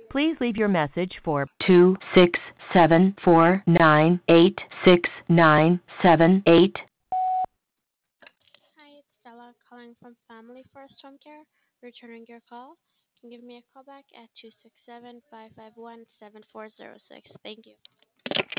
Please leave your message for 26749866978. Hi, it's Stella calling from Family First Home Care. Returning your call. You can give me a call back at 267-551-7406. Thank you.